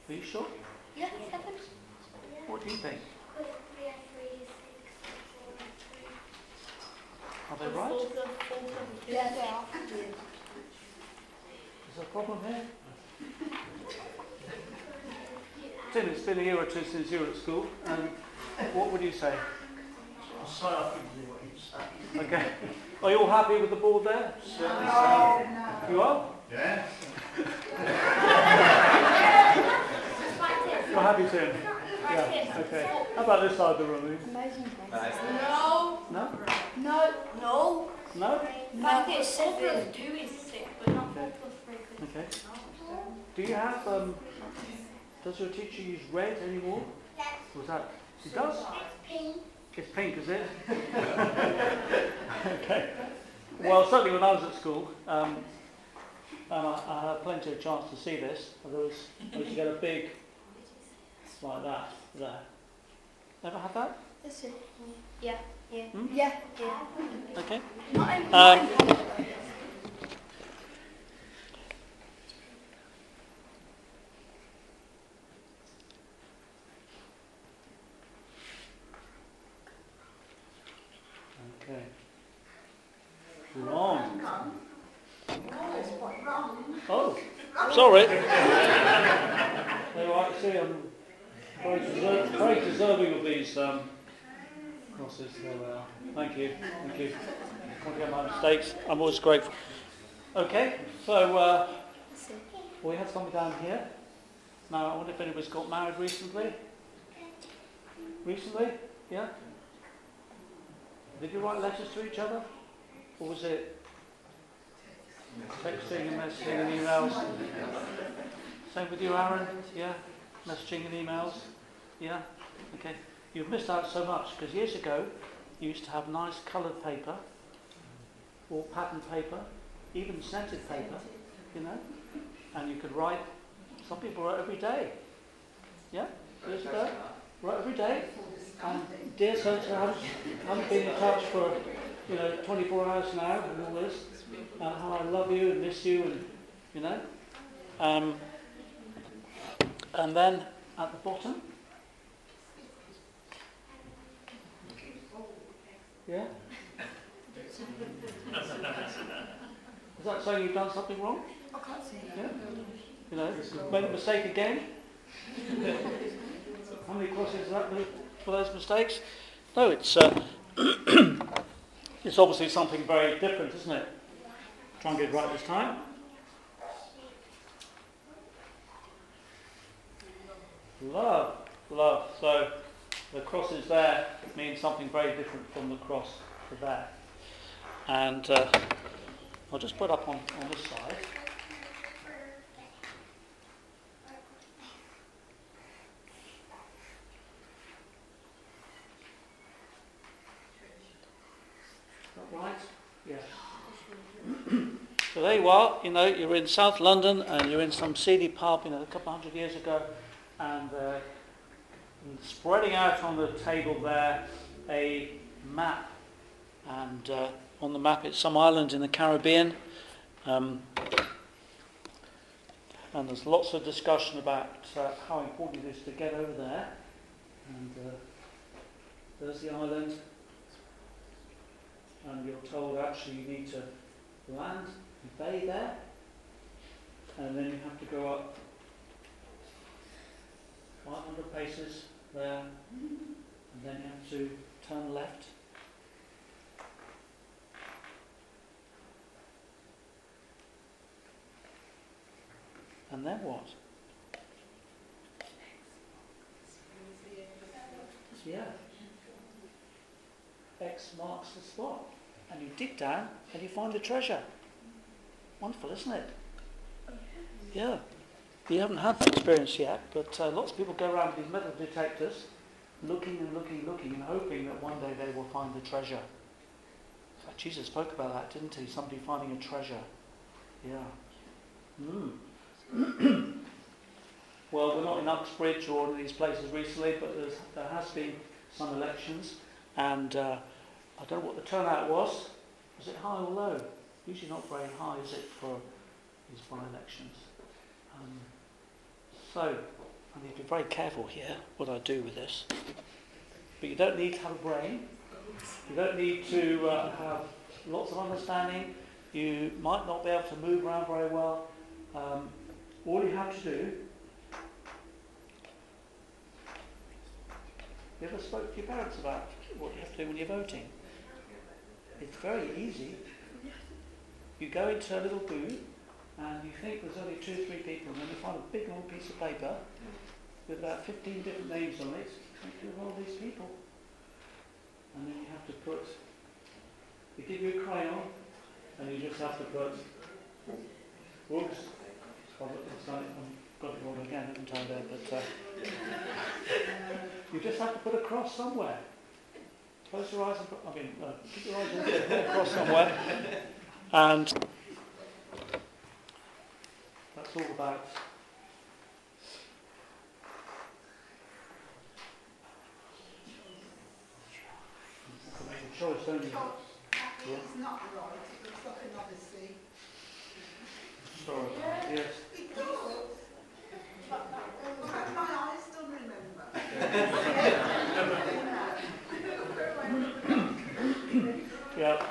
Are you sure? Yeah, 7. What do you think? Are they right? Yeah, they are. Is there a problem here? Tim, it's been a year or two since you were at school. What would you say? I'll sign off and do what you say. Okay. Are you all happy with the board there? Certainly No. You are? Yeah? You're happy, Tim? Yeah. Okay. How about this side of the room? Amazing. No. No? No. No. No? No. 4 plus 2 is 6, but not 4 plus 3. Okay. Do you have, does your teacher use red anymore? Was that, she does? It's pink, is it? Okay. Well, certainly when I was at school, and I had plenty of chance to see this. I used to get a big, like that, there. Ever had that? This is. Yeah. Yeah. Hmm? Yeah. Okay. Okay. Wrong. Oh, sorry. Well, I see I'm very deserving of these crosses. There we are. Thank you. Thank you. Can't get my mistakes. I'm always grateful. Okay, so we have something down here. Now, I wonder if anybody's got married recently. Recently? Yeah? Did you write letters to each other? Or was it texting and messaging and emails? Same with you, Aaron? Yeah? Messaging and emails? Yeah? Okay. You've missed out so much, because years ago, you used to have nice coloured paper, or patterned paper, even scented paper, you know? And you could write, some people wrote every day. Yeah? Years ago? Wrote every day. And dear so-and-so, haven't been in touch for, 24 hours now, and all this. How I love you and miss you, and, and then at the bottom, yeah? Is that saying you've done something wrong? I can't see it. Yeah? Made a mistake again? How many crosses is that for those mistakes? No, it's it's obviously something very different, isn't it? Try and get it right this time. Love. So the crosses there mean something very different from the cross to there. And I'll just put up on this side. Right? Yes. So there you are, you're in South London and you're in some seedy pub, a couple of 100 years ago, and spreading out on the table there a map, and on the map it's some island in the Caribbean, and there's lots of discussion about how important it is to get over there, and there's the island. And you're told actually you need to land and bay there, and then you have to go up 500 paces there, and then you have to turn left. And then what? Yeah. X marks the spot. And you dig down and you find the treasure. Wonderful, isn't it? Yeah. You haven't had that experience yet, but lots of people go around with these metal detectors, looking and hoping that one day they will find the treasure. Jesus spoke about that, didn't he? Somebody finding a treasure. Yeah. Well, we're not in Uxbridge or one of these places recently, but there has been some elections, and I don't know what the turnout was. Was it high or low? Usually not very high, is it, for these by-elections? So, I need to be very careful here what I do with this. But you don't need to have a brain. You don't need to have lots of understanding. You might not be able to move around very well. All you have to do... You ever spoke to your parents about what you have to do when you're voting? It's very easy. You go into a little booth and you think there's only 2 or 3 people, and then you find a big long piece of paper with about 15 different names on it. You think of all these people. And then you have to put... They give you a crayon and you just have to put... Whoops. I've got it wrong again, haven't I there? But you just have to put a cross somewhere. Close your eyes and put... keep your eyes open, put a cross somewhere. And that's all about... Make a choice, don't you? Actually, it's not right. It looks like an odyssey. Sorry. Yes. It does. Well, my eyes don't remember. Yeah.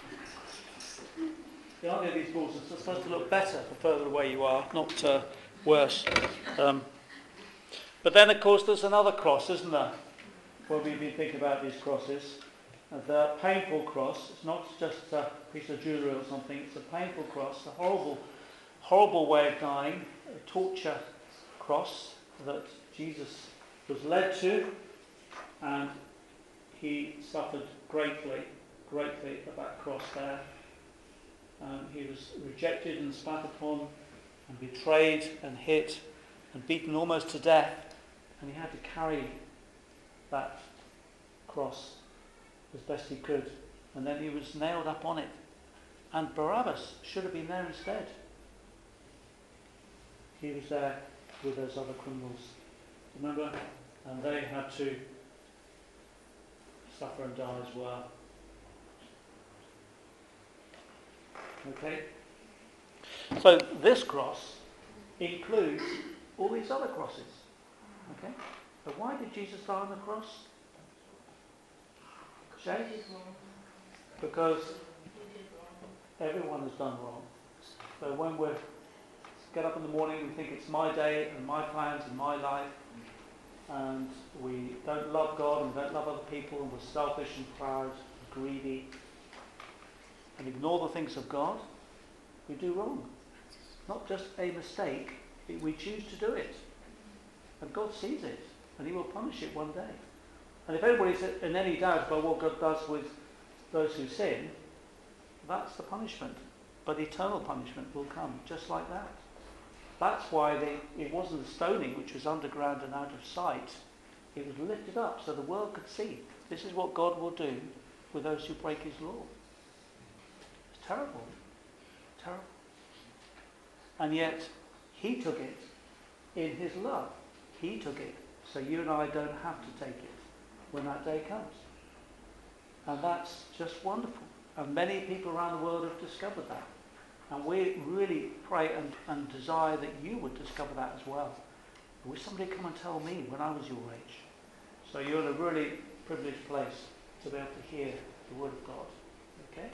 The idea of these balls is supposed to look better the further away you are, not worse. But then, of course, there's another cross, isn't there? When we've been thinking about these crosses. The painful cross. It's not just a piece of jewellery or something. It's a painful cross, a horrible, horrible way of dying, a torture cross that Jesus was led to, and he suffered greatly at that cross there. He was rejected and spat upon and betrayed and hit and beaten almost to death, and he had to carry that cross as best he could, and then he was nailed up on it, and Barabbas should have been there instead. He was there with those other criminals, remember, and they had to suffer and die as well. Okay? So this cross includes all these other crosses. Okay? But why did Jesus die on the cross? Jay? Because everyone has done wrong. So when we get up in the morning, we think it's my day and my plans and my life, and we don't love God and don't love other people, and we're selfish and proud, and greedy, and ignore the things of God, we do wrong. Not just a mistake, we choose to do it. And God sees it, and he will punish it one day. And if anybody's in any doubt about what God does with those who sin, that's the punishment. But eternal punishment will come just like that. That's why it wasn't the stoning, which was underground and out of sight. It was lifted up so the world could see. This is what God will do with those who break his law. It's terrible. Terrible. And yet, he took it in his love. He took it so you and I don't have to take it when that day comes. And that's just wonderful. And many people around the world have discovered that. And we really pray and desire that you would discover that as well. I wish somebody come and tell me when I was your age. So you're in a really privileged place to be able to hear the word of God. Okay?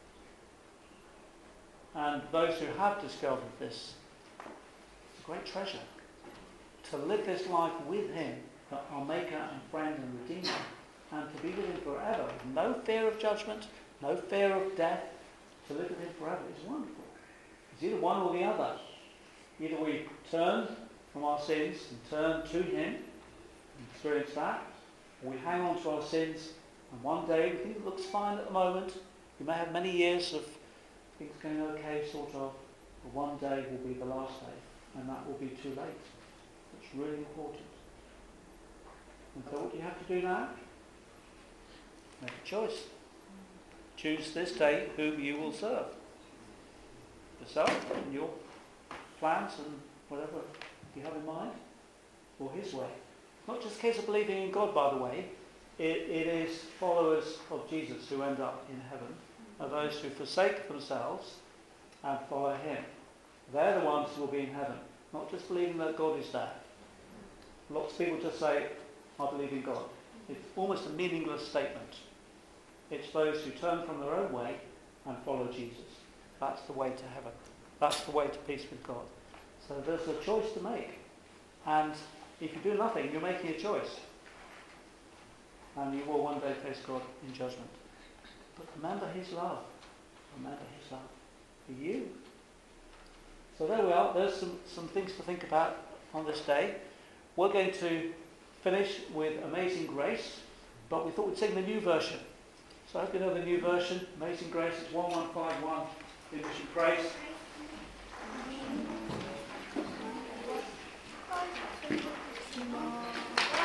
And those who have discovered this, it's a great treasure. To live this life with him, our maker and friend and redeemer, and to be with him forever, with no fear of judgment, no fear of death. To live with him forever is wonderful. It's either one or the other. Either we turn from our sins and turn to him and experience that, or we hang on to our sins, and one day we think it looks fine at the moment. We may have many years of things going okay, sort of, but one day will be the last day, and that will be too late. It's really important. And so what do you have to do now? Make a choice. Choose this day whom you will serve. Yourself and your plans and whatever you have in mind, or his way. Not just a case of believing in God, by the way. It is followers of Jesus who end up in heaven, are those who forsake themselves and follow him. They're the ones who will be in heaven. Not just believing that God is there. Lots of people just say, I believe in God. It's almost a meaningless statement. It's those who turn from their own way and follow Jesus. That's the way to heaven. That's the way to peace with God. So there's a choice to make. And if you do nothing, you're making a choice. And you will one day face God in judgment. But remember his love. Remember his love for you. So there we are. There's some things to think about on this day. We're going to finish with Amazing Grace, but we thought we'd sing the new version. So I hope you know the new version. Amazing Grace is 1151 in Mission Praise. Tomorrow.